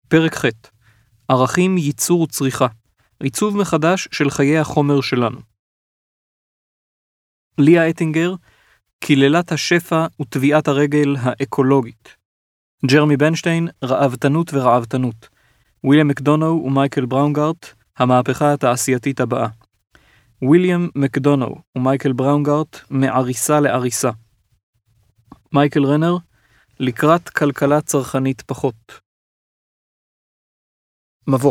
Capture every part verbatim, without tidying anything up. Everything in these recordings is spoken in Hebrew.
פרק ח' ערכים, ייצור וצריכה. עיצוב מחדש של חיי החומר שלנו. ליה אטינגר, קללת השפע וטביעת הרגל האקולוגית. ג'רמי בנשטיין, רעבתנות ורעבתנות. וויליאם מקדונו ומייקל בראונגארט, המהפכה התעשייתית הבאה. וויליאם מקדונו ומייקל בראונגארט, מעריסה לעריסה. מייקל רנר, לקראת כלכלה צרכנית פחות. מבוא.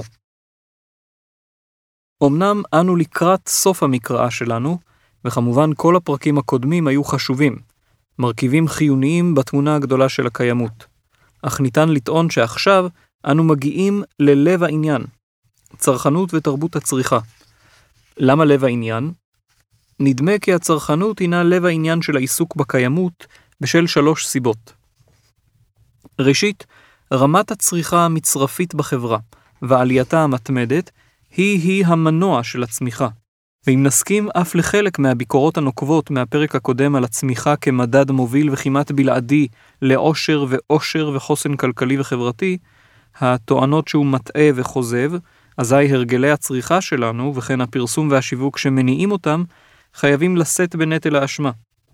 אמנם אנו לקראת סוף המקראה שלנו, וכמובן כל הפרקים הקודמים היו חשובים, מרכיבים חיוניים בתמונה הגדולה של הקיימות. אך ניתן לטעון שעכשיו אנו מגיעים ללב העניין, צרכנות ותרבות הצריכה. למה לב העניין? נדמה כי הצרכנות הינה לב העניין של העיסוק בקיימות בשל שלוש סיבות. ראשית, רמת הצריכה המצרפית בחברה ועלייתה המתמדת היא-היא המנוע של הצמיחה. ואם נסכים אף לחלק מהביקורות הנוקבות מהפרק הקודם על הצמיחה כמדד מוביל וכמעט בלעדי לאושר ואושר וחוסן כלכלי וחברתי, הטוענות שהוא מטעה וחוזב, אזי הרגלי הצריכה שלנו וכן הפרסום והשיווק שמניעים אותם, חייבים לשאת בנטל האשמה.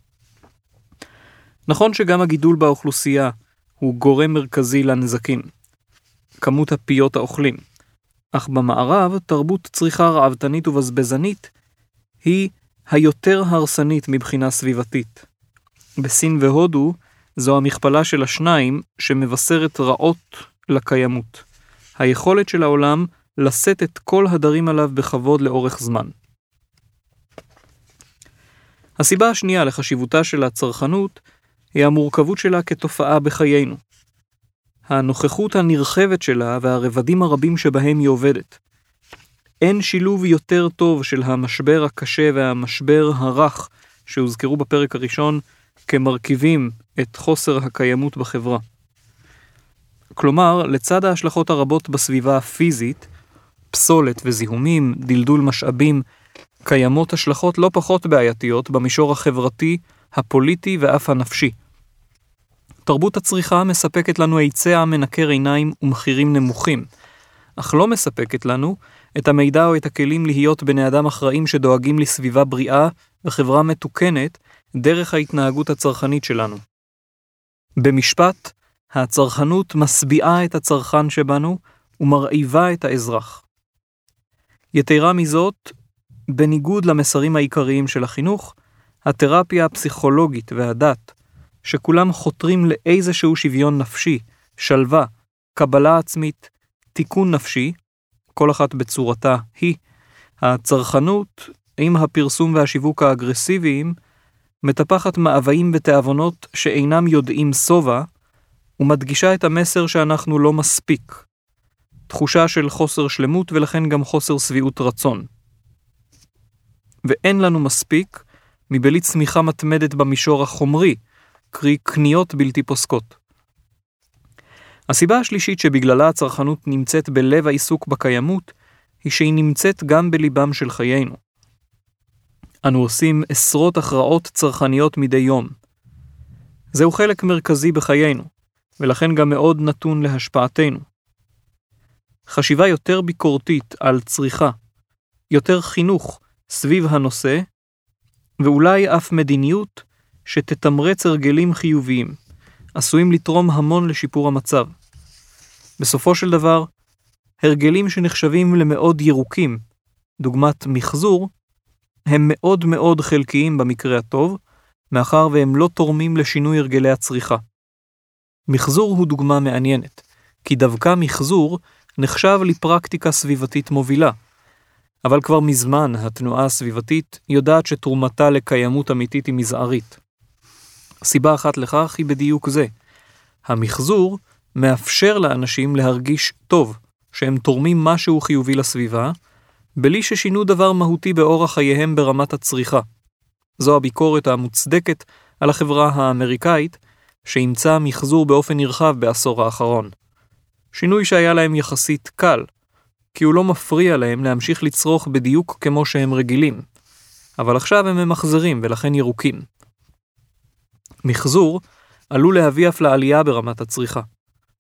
נכון שגם הגידול באוכלוסייה הוא גורם מרכזי לנזקים, כמות הפיות האוכלים, אך במערב תרבות צריכה רעבתנית ובזבזנית היא היותר הרסנית מבחינה סביבתית. בסין והודו זו המכפלה של השניים שמבשרת רעות לקיימות. היכולת של העולם לשאת את כל הדרים עליו בכבוד לאורך זמן. הסיבה השנייה לחשיבותה של הצרכנות היא המורכבות שלה כתופעה בחיינו. הנוכחות הנרחבת שלה והרבדים הרבים שבהם היא עובדת. אין שילוב יותר טוב של המשבר הקשה והמשבר הרך שהוזכרו בפרק הראשון כמרכיבים את חוסר הקיימות בחברה. כלומר, לצד ההשלכות הרבות בסביבה הפיזית, פסולת וזיהומים, דלדול משאבים, קיימות השלכות לא פחות בעייתיות במישור החברתי, הפוליטי ואף הנפשי. תרבות הצריכה מספקת לנו היצע מנקר עיניים ומחירים נמוכים, אך לא מספקת לנו את המידע או את הכלים להיות בני אדם אחראים שדואגים לסביבה בריאה וחברה מתוקנת דרך ההתנהגות הצרכנית שלנו. במשפט, הצרכנות מסביעה את הצרכן שבנו ומרעיבה את האזרח. יתרה מזאת, בניגוד למסרים העיקריים של החינוך, התרפיה הפסיכולוגית והדת, שכולם חותרים לאיזשהו שוויון נפשי, שלווה, קבלה עצמית, תיקון נפשי, כל אחת בצורתה היא, הצרכנות עם הפרסום והשיווק האגרסיביים, מטפחת מאוויים ותאבונות שאינם יודעים סובה, ומדגישה את המסר שאנחנו לא מספיק. תחושה של חוסר שלמות ולכן גם חוסר סביעות רצון. ואין לנו מספיק מבלי צמיחה מתמדת במישור החומרי, קרי קניות בלתי פוסקות. הסיבה השלישית שבגללה הצרכנות נמצאת בלב העיסוק בקיימות, היא שהיא נמצאת גם בליבם של חיינו. אנו עושים עשרות הכרעות צרכניות מדי יום. זהו חלק מרכזי בחיינו, ולכן גם מאוד נתון להשפעתנו. חשיבה יותר ביקורתית על צריכה, יותר חינוך סביב הנושא, ואולי אף מדיניות שתתמרץ הרגלים חיוביים, עשויים לתרום המון לשיפור המצב. בסופו של דבר, הרגלים שנחשבים למאוד ירוקים, דוגמת מחזור, הם מאוד מאוד חלקיים במקרה הטוב, מאחר והם לא תורמים לשינוי הרגלי הצריכה. מחזור הוא דוגמה מעניינת, כי דווקא מחזור נחשב לפרקטיקה סביבתית מובילה, אבל כבר מזמן התנועה הסביבתית יודעת שתרומתה לקיימות אמיתית היא מזערית. סיבה אחת לכך היא בדיוק זה. המחזור מאפשר לאנשים להרגיש טוב, שהם תורמים משהו חיובי לסביבה, בלי ששינו דבר מהותי באורח חייהם ברמת הצריכה. זו הביקורת המוצדקת על החברה האמריקאית, שאימצה מחזור באופן נרחב בעשור האחרון. שינוי שהיה להם יחסית קל, כי הוא לא מפריע להם להמשיך לצרוך בדיוק כמו שהם רגילים, אבל עכשיו הם ממחזרים ולכן ירוקים. מחזור עלול להביא אף לעלייה ברמת הצריכה.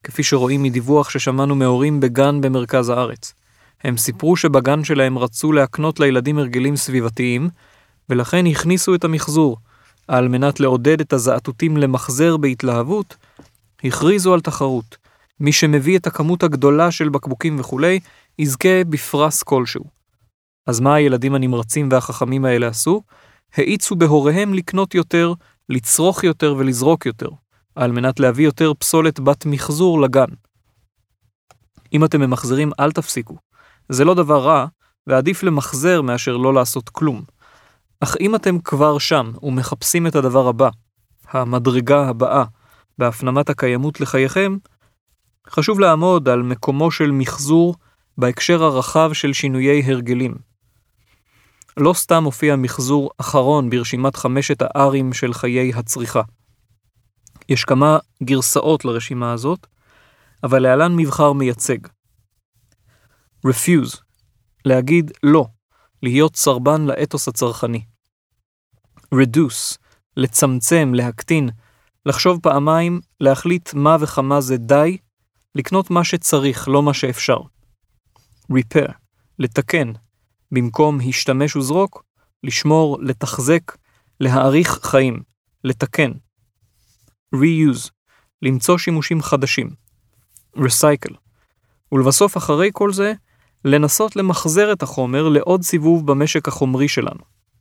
כפי שרואים מדיווח ששמענו מהורים בגן במרכז הארץ. הם סיפרו שבגן שלהם רצו להקנות לילדים הרגלים סביבתיים, ולכן הכניסו את המחזור. על מנת לעודד את הזעתותים למחזר בהתלהבות, הכריזו על תחרות. מי שמביא את הכמות הגדולה של בקבוקים וכולי, יזכה בפרס כלשהו. אז מה הילדים הנמרצים והחכמים האלה עשו? האיצו בהוריהם לקנות יותר, לצרוך יותר ולזרוק יותר, על מנת להביא יותר פסולת בת מחזור לגן. אם אתם ממחזרים, אל תפסיקו. זה לא דבר רע, ועדיף למחזר מאשר לא לעשות כלום. אך אם אתם כבר שם ומחפשים את הדבר הבא, המדרגה הבאה, בהפנמת הקיימות לחייכם, חשוב לעמוד על מקומו של מחזור בהקשר הרחב של שינויי הרגלים. לא סתם הופיע מחזור אחרון ברשימת חמשת הארים של חיי הצריכה. יש כמה גרסאות לרשימה הזאת, אבל להלן מבחר מייצג. refuse, להגיד לא, להיות סרבן לאתוס הצרכני. reduce, לצמצם, להקטין, לחשוב פעמיים, להחליט מה וכמה זה די, לקנות מה שצריך, לא מה שאפשר. repair, לתקן, במקום השתמש וזרוק, לשמור, לתחזק, להאריך חיים, לתקן. reuse, למצוא שימושים חדשים. recycle, ולבסוף אחרי כל זה, לנסות למחזר את החומר לעוד סיבוב במשק החומרי שלנו.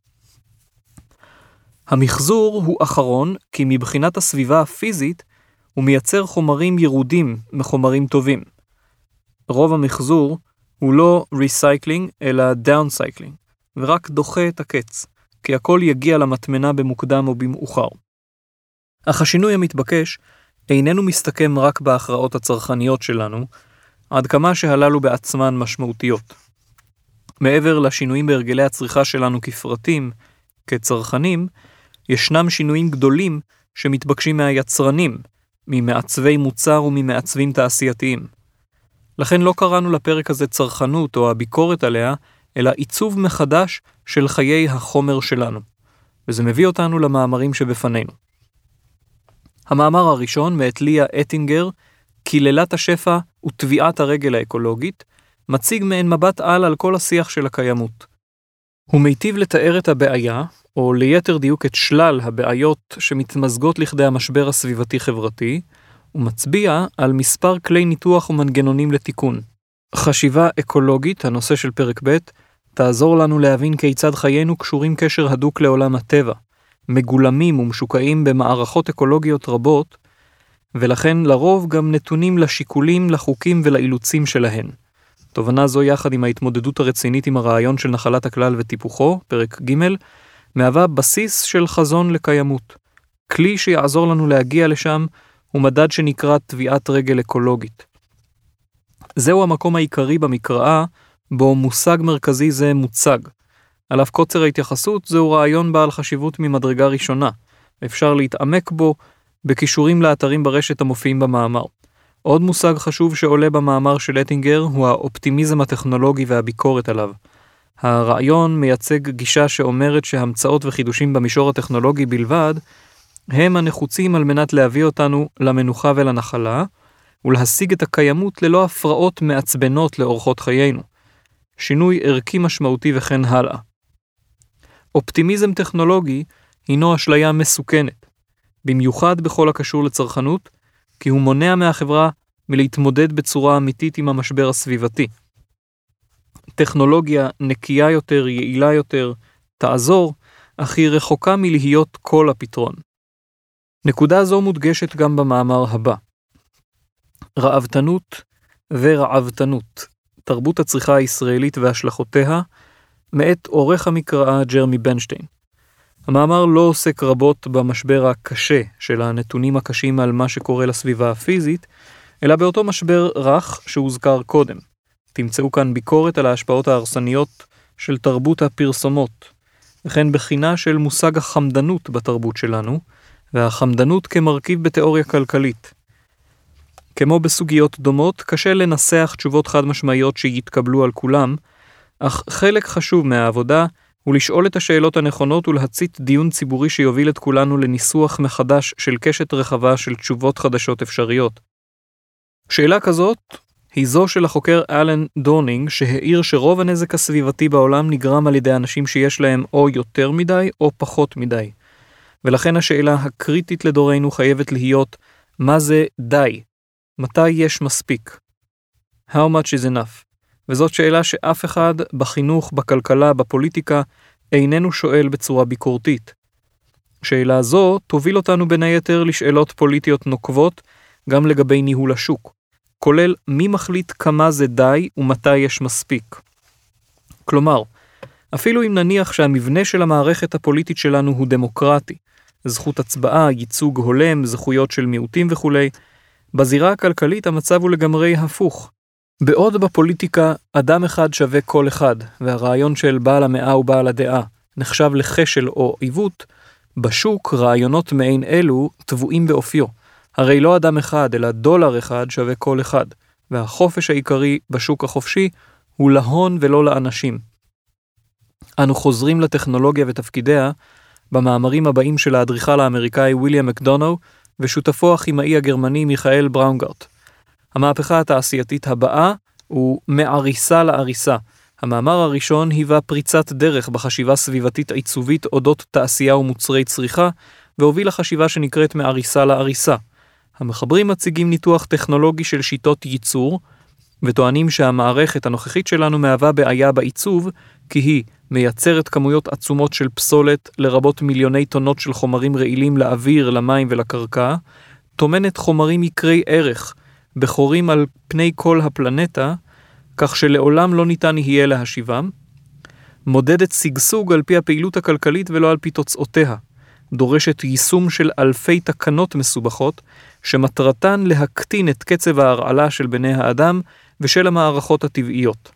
המחזור הוא אחרון כי מבחינת הסביבה הפיזית הוא מייצר חומרים ירודים מחומרים טובים. רוב המחזור הוא לא recycling אלא downcycling, ורק דוחה את הקץ, כי הכל יגיע למטמנה במוקדם או במאוחר. אך השינוי המתבקש איננו מסתכם רק בהכרעות הצרכניות שלנו, עד כמה שהללו בעצמן משמעותיות. מעבר לשינויים בהרגלי הצריכה שלנו כפרטים, כצרכנים, ישנם שינויים גדולים שמתבקשים מהיצרנים, ממעצבי מוצר וממעצבים תעשייתיים. לכן לא קראנו לפרק הזה צרכנות או הביקורת עליה, אלא עיצוב מחדש של חיי החומר שלנו. וזה מביא אותנו למאמרים שבפנינו. המאמר הראשון מאת ליה אטינגר, קללת השפע וטביעת הרגל האקולוגית, מציג מעין מבט על על כל השיח של הקיימות. הוא מיטיב לתאר את הבעיה, או ליתר דיוק את שלל הבעיות שמתמזגות לכדי המשבר הסביבתי-חברתי, ומצביע על מספר כלי ניתוח ומנגנונים לתיקון. חשיבה אקולוגית, הנושא של פרק ב', תעזור לנו להבין כיצד חיינו קשורים קשר הדוק לעולם הטבע, מגולמים ומשוקעים במערכות אקולוגיות רבות, ולכן לרוב גם נתונים לשיקולים, לחוקים ולאילוצים שלהן. תובנה זו יחד עם ההתמודדות הרצינית עם הרעיון של נחלת הכלל וטיפוחו, פרק ג', מהווה בסיס של חזון לקיימות. כלי שיעזור לנו להגיע לשם הוא מדד שנקרא טביעת רגל אקולוגית. זהו המקום העיקרי במקראה בו מושג מרכזי זה מוצג. על אף קוצר ההתייחסות זהו רעיון בעל חשיבות ממדרגה ראשונה. אפשר להתעמק בו בקישורים לאתרים ברשת המופיעים במאמר. עוד מושג חשוב שעולה במאמר של אטינגר הוא האופטימיזם הטכנולוגי והביקורת עליו. הרעיון מייצג גישה שאומרת שהמצאות וחידושים במישור הטכנולוגי בלבד הם הנחוצים על מנת להביא אותנו למנוחה ולנחלה ולהשיג את הקיימות ללא הפרעות מעצבנות לאורחות חיינו. שינוי ערכי משמעותי וכן הלאה. אופטימיזם טכנולוגי הינו אשליה מסוכנת, במיוחד בכל הקשור לצרכנות, כי הוא מונע מהחברה מלהתמודד בצורה אמיתית עם המשבר הסביבתי. טכנולוגיה נקייה יותר, יעילה יותר, תעזור, אך היא רחוקה מלהיות כל הפתרון. נקודה זו מודגשת גם במאמר הבא. רעבתנות ורעבתנות, תרבות הצריכה הישראלית והשלכותיה, מאת עורך המקראה ג'רמי בנשטיין. המאמר לא עוסק רבות במשבר הקשה של הנתונים הקשים על מה שקורה לסביבה הפיזית, אלא באותו משבר רך שהוזכר קודם. תמצאו כאן ביקורת על ההשפעות ההרסניות של תרבות הפרסומות, וכן בחינה של מושג החמדנות בתרבות שלנו, והחמדנות כמרכיב בתיאוריה כלכלית. כמו בסוגיות דומות, קשה לנסח תשובות חד משמעיות שיתקבלו על כולם, אך חלק חשוב מהעבודה הוא לשאול את השאלות הנכונות ולהצית דיון ציבורי שיוביל את כולנו לניסוח מחדש של קשת רחבה של תשובות חדשות אפשריות. שאלה כזאת היא זו של החוקר אלן דורנינג, שהעיר שרוב הנזק הסביבתי בעולם נגרם על ידי אנשים שיש להם או יותר מדי או פחות מדי. ולכן השאלה הקריטית לדורנו חייבת להיות, מה זה די? מתי יש מספיק? How much is enough? וזאת שאלה שאף אחד בחינוך, בכלכלה, בפוליטיקה, איננו שואל בצורה ביקורתית. שאלה זו תוביל אותנו בין היתר לשאלות פוליטיות נוקבות, גם לגבי ניהול השוק, כולל מי מחליט כמה זה די ומתי יש מספיק. כלומר, אפילו אם נניח שהמבנה של המערכת הפוליטית שלנו הוא דמוקרטי, זכות הצבעה, ייצוג הולם, זכויות של מיעוטים וכו', בזירה הכלכלית המצב הוא לגמרי הפוך. בעוד בפוליטיקה אדם אחד שווה כל אחד, והרעיון של בעל המאה ובעל הדעה נחשב לחשל או עיוות, בשוק רעיונות מעין אלו טבועים באופיו. הרי לא אדם אחד, אלא דולר אחד שווה כל אחד, והחופש העיקרי בשוק החופשי הוא להון ולא לאנשים. אנו חוזרים לטכנולוגיה ותפקידיה במאמרים הבאים של האדריכל האמריקאי ויליאם מקדונו ושותפו הכימאי הגרמני מיכאל בראונגרט. המהפכה התעשייתית הבאה הוא מעריסה לעריסה. המאמר הראשון היווה פריצת דרך בחשיבה סביבתית עיצובית אודות תעשייה ומוצרי צריכה, והוביל לחשיבה שנקראת מעריסה לעריסה. המחברים מציגים ניתוח טכנולוגי של שיטות ייצור, וטוענים שהמערכת הנוכחית שלנו מהווה בעיה בעיצוב, כי היא מייצרת כמויות עצומות של פסולת, לרבות מיליוני טונות של חומרים רעילים לאוויר, למים ולקרקע, טומנת חומרים יקרי ערך, בחורים על פני כל הפלנטה, כך שלעולם לא ניתן יהיה להשיבם, מודדת סגסוג על פי הפעילות הכלכלית ולא על פי תוצאותיה, דורשת יישום של אלפי תקנות מסובכות, שמטרתן להקטין את קצב ההרעלה של בני האדם ושל המערכות הטבעיות.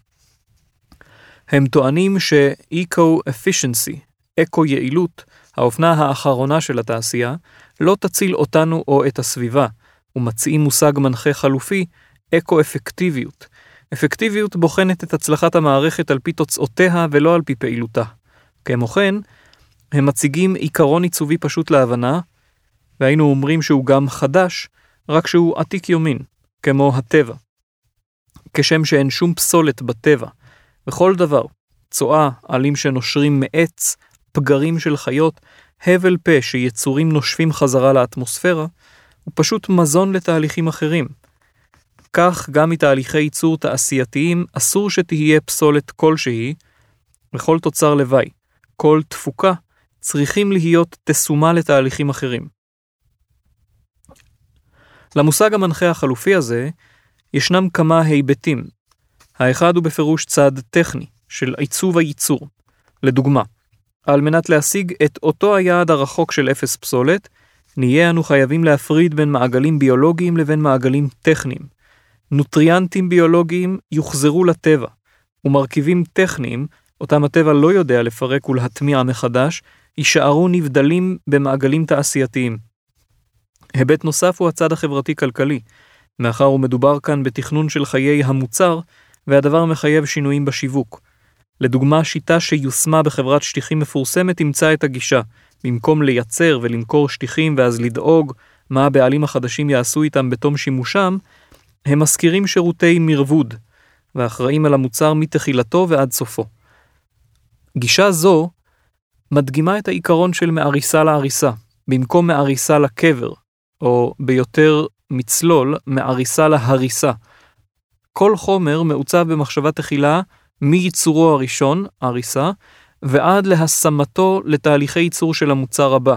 הם טוענים ש-eco-efficiency, אקו-יעילות, האופנה האחרונה של התעשייה, לא תציל אותנו או את הסביבה, ומציעים מושג מנחה חלופי, אקו-אפקטיביות. אפקטיביות בוחנת את הצלחת המערכת על פי תוצאותיה ולא על פי פעילותה. כמו כן, הם מציגים עיקרון עיצובי פשוט להבנה, והיינו אומרים שהוא גם חדש, רק שהוא עתיק יומין, כמו הטבע. כשם שאין שום פסולת בטבע, וכל דבר, צואה, עלים שנושרים מעץ, פגרים של חיות, הבל פה שיצורים נושפים חזרה לאטמוספירה, הוא פשוט מזון לתהליכים אחרים. כך גם מתהליכי ייצור תעשייתיים אסור שתהיה פסולת כלשהי, וכל תוצר לוואי, כל תפוקה, צריכים להיות תסומה לתהליכים אחרים. למושג המנחה החלופי הזה, ישנם כמה היבטים. האחד הוא בפירוש צד טכני, של עיצוב הייצור. לדוגמה, על מנת להשיג את אותו היעד הרחוק של אפס פסולת, נהיה אנו חייבים להפריד בין מעגלים ביולוגיים לבין מעגלים טכניים. נוטריאנטים ביולוגיים יוחזרו לטבע, ומרכיבים טכניים, אותם הטבע לא יודע לפרק ולהטמיע מחדש, יישארו נבדלים במעגלים תעשייתיים. היבט נוסף הוא הצד החברתי-כלכלי, מאחר ומדובר כאן בתכנון של חיי המוצר, והדבר מחייב שינויים בשיווק. לדוגמה, שיטה שיושמה בחברת שטיחים מפורסמת תמצא את הגישה, במקום לייצר ולמכור שטיחים ואז לדאוג מה הבעלים החדשים יעשו איתם בתום שימושם, הם מזכירים שירותי מרבוד, ואחראים על המוצר מתחילתו ועד סופו. גישה זו מדגימה את העיקרון של מעריסה לעריסה, במקום מעריסה לקבר, או ביותר מצלול, מעריסה להריסה. כל חומר מעוצב במחשבה תחילה מייצורו הראשון, עריסה, ועד להשמתו לתהליכי ייצור של המוצר הבא.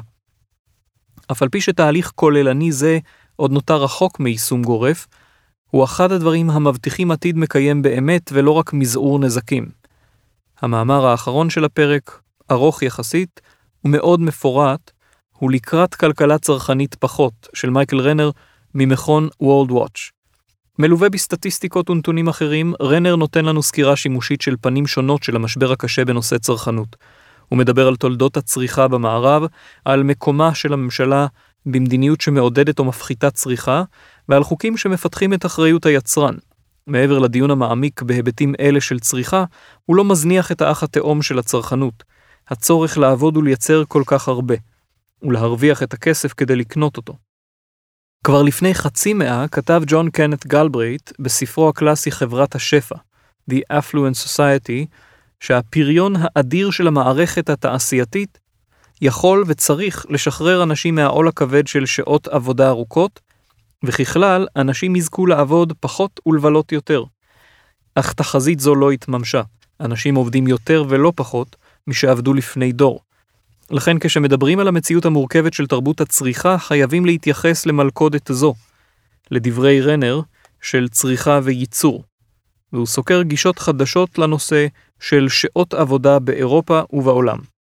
אף על פי שתהליך כוללני זה עוד נותר רחוק מיישום גורף, הוא אחד הדברים המבטיחים עתיד מקיים באמת ולא רק מזעור נזקים. המאמר האחרון של הפרק, ארוך יחסית ומאוד מפורט, הוא לקראת כלכלה צרכנית פחות של מייקל רנר ממכון World Watch. מלווה בסטטיסטיקות ונתונים אחרים, רנר נותן לנו סקירה שימושית של פנים שונות של המשבר הקשה בנושא צרכנות. הוא מדבר על תולדות הצריכה במערב, על מקומה של הממשלה במדיניות שמעודדת או מפחיתה צריכה, ועל חוקים שמפתחים את אחריות היצרן. מעבר לדיון המעמיק בהיבטים אלה של צריכה, הוא לא מזניח את האח התאום של הצרכנות, הצורך לעבוד ולייצר כל כך הרבה, ולהרוויח את הכסף כדי לקנות אותו. כבר לפני חצי מאה כתב ג'ון קנת גלברייט בספרו הקלאסי חברת השפע, The Affluent Society, שהפריון האדיר של המערכת התעשייתית יכול וצריך לשחרר אנשים מהעול הכבד של שעות עבודה ארוכות, וככלל אנשים יזכו לעבוד פחות ולבלות יותר. אך תחזית זו לא התממשה. אנשים עובדים יותר ולא פחות משעבדו לפני דור. לכן כשמדברים על המציאות המורכבת של תרבות הצריכה, חייבים להתייחס למלכודת זו, לדברי רנר של צריכה וייצור. והוא סוקר גישות חדשות לנושא של שעות עבודה באירופה ובעולם.